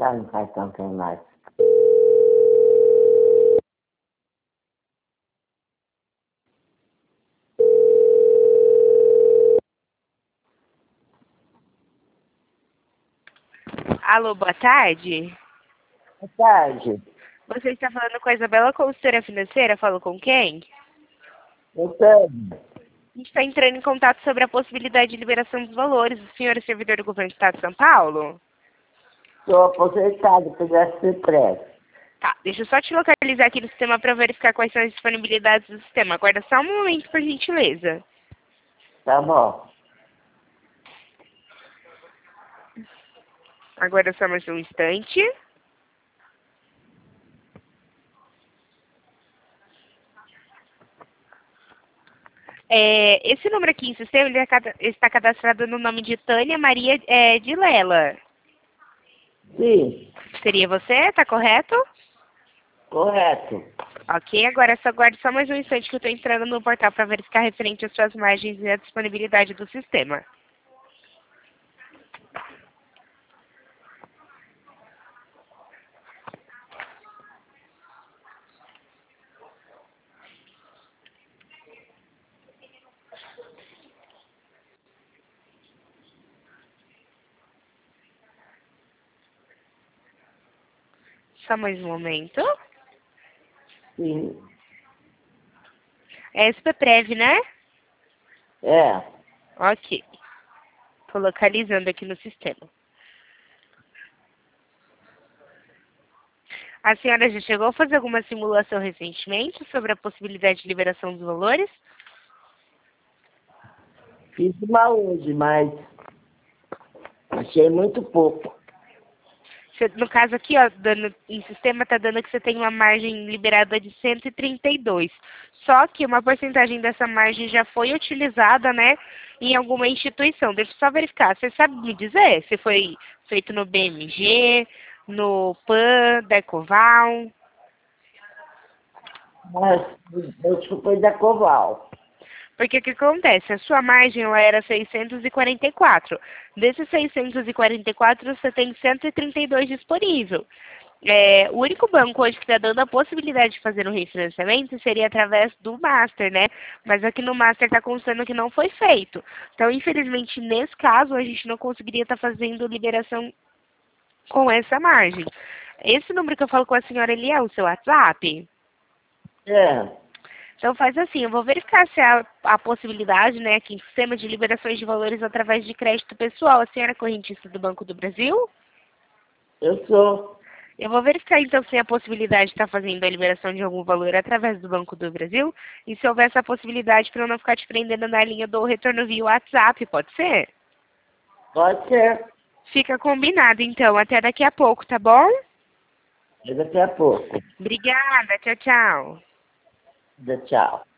Tá, não faz tanto mais. Alô, boa tarde. Boa tarde. Você está falando com a Isabela, consultora financeira? Falo com quem? Boa tarde. A gente está entrando em contato sobre a possibilidade de liberação dos valores. O senhor é servidor do governo do Estado de São Paulo? Sou aposentado pelo SPPRES. Tá, deixa eu só te localizar aqui no sistema para verificar quais são as disponibilidades do sistema. Aguarda só um momento, por gentileza. Tá bom. Aguarda só mais um instante. Esse número aqui em sistema ele está cadastrado no nome de Tânia Maria de Lela. Sim, Seria você? Tá correto? correto. Ok, agora só aguarde só mais um instante que eu estou entrando no portal para verificar referente às suas margens e a disponibilidade do sistema. Só mais um momento. Sim. É SPPREV, né? É. Ok. Estou localizando aqui no sistema. A senhora já chegou a fazer alguma simulação recentemente sobre a possibilidade de liberação dos valores? Fiz uma hoje, mas achei muito pouco. No caso aqui, ó, em sistema está dando que você tem uma margem liberada de 132. Só que uma porcentagem dessa margem já foi utilizada, né, em alguma instituição. Deixa eu só verificar. Você sabe me dizer se foi feito no BMG, no PAN, da Ecoval? Mas acho que foi da Coval. Porque o que acontece? A sua margem ela era 644. Desses 644, você tem 132 disponível. O único banco hoje que está dando a possibilidade de fazer um refinanciamento seria através do Master, né? Mas aqui no Master está constando que não foi feito. Então, infelizmente, nesse caso, a gente não conseguiria estar fazendo liberação com essa margem. Esse número que eu falo com a senhora, ele é o seu WhatsApp? É. Então faz assim, eu vou verificar se há a possibilidade, né, aqui em sistema de liberações de valores através de crédito pessoal. A senhora é correntista do Banco do Brasil? Eu sou. Eu vou verificar então se há a possibilidade de estar fazendo a liberação de algum valor através do Banco do Brasil. E se houver essa possibilidade, para eu não ficar te prendendo na linha do retorno via WhatsApp, pode ser? Pode ser. Fica combinado então, até daqui a pouco, tá bom? Daqui a pouco. Obrigada, tchau, tchau. Tchau.